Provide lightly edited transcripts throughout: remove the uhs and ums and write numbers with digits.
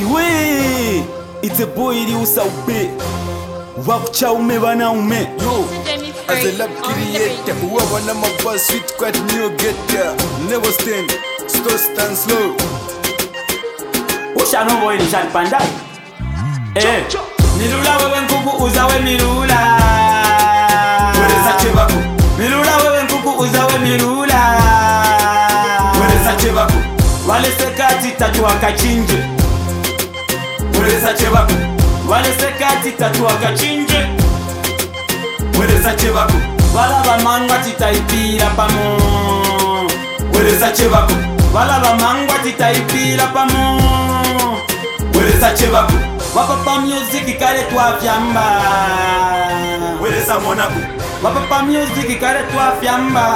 Iwe it's a boy iliusa ube wakuchaume banaume Yo, as a lab creator, whoever on my boss sweet quite new get there. Never stand, still stand slow. Ushano boy ni shal pandai Milula wewe nkuku uzawe milula Wereza chebaku Milula wewe nkuku uzawe milula Wereza chebaku Wale sekati tatu wakachinje Wereza chebaku Wale sekati tatu wakachinje Wereza chebaku Wala bamangwa titaipira pamo Wereza chebaku Wala bamangwa titaipira pamo Wereza chebaku Wapapa music kare twafyamba Wereza monaku Wapapa music kare twafyamba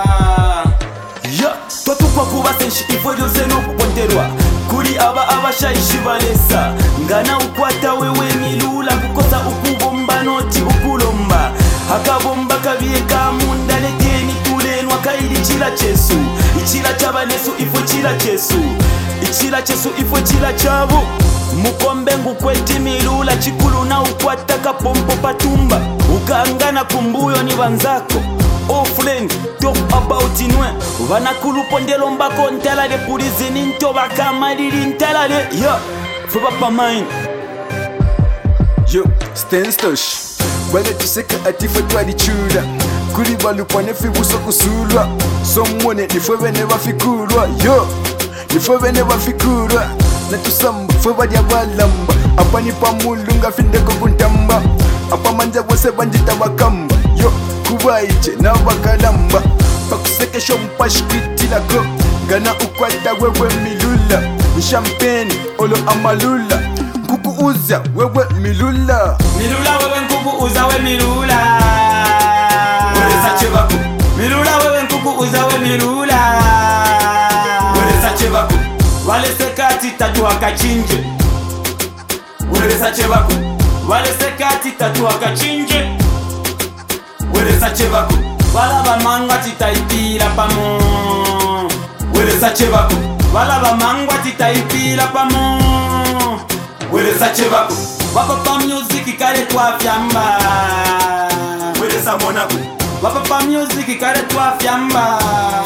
Twatupa kuba senshi ifo lyose n'okuponderwa kuri abashayishi balesa ngana ukwata wewe milula kukosa ukubomba noti ukulomba akabomba kabiye kamunda lekeni kulenwa kairi chila chesu ichila chabanesu ifo chila chesu ichila chesu ifo chila chabo mukombe ngukweti milula chikulu na ukwata kapompo patumba ukangana kumbuyo ni banzako Oh friend, talk about inwe Vanakulu pondelo mbako ntalale Pulizi ninto baka malili ntalale Yeah, foba pa mine Yo, stand stosh. Wale tuseka atifa twadi chula. Kuri balu panefi buso kusulwa. Someone nifwe bene bafikulwa. Yo, nifwe bene bafikulwa. Na tusamba fwe badi abalamba. Apa nipa mulunga finde kukuntamba. Apa manja bose bandita bakamba. Yo, kubaije na bakalamba. Pakuseke shompashkitila ko. Gana ukwata wewe milula. Champagne olo amalula. Nkuku uza wewe milula. Milula wewe nkuku uza we milula Wereza chebaku Milula wewe nkuku uza we milula Wereza chebaku Wale sekati tatu wakachinje Wereza chebaku Wale sekati tatu wakachinje Wereza chebaku Wala bamangwa titaipira pamo Wereza chebaku Wala bamangwa titaipira pamo Wereza chebaku Wapapa music kare twafyamba Wereza monaku Wapapa music kare twafyamba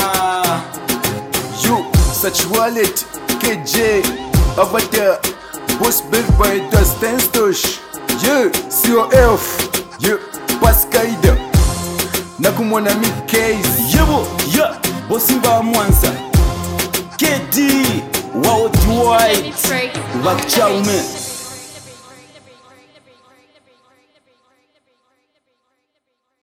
Yo, such wallet KJ Avatar Boss Big Boy does stand stosh. Yo, COF Yo, Pascaida Nakumona mi case Yebo, yeah, bosimba mwanza KD Wao Dwight Wakuchaume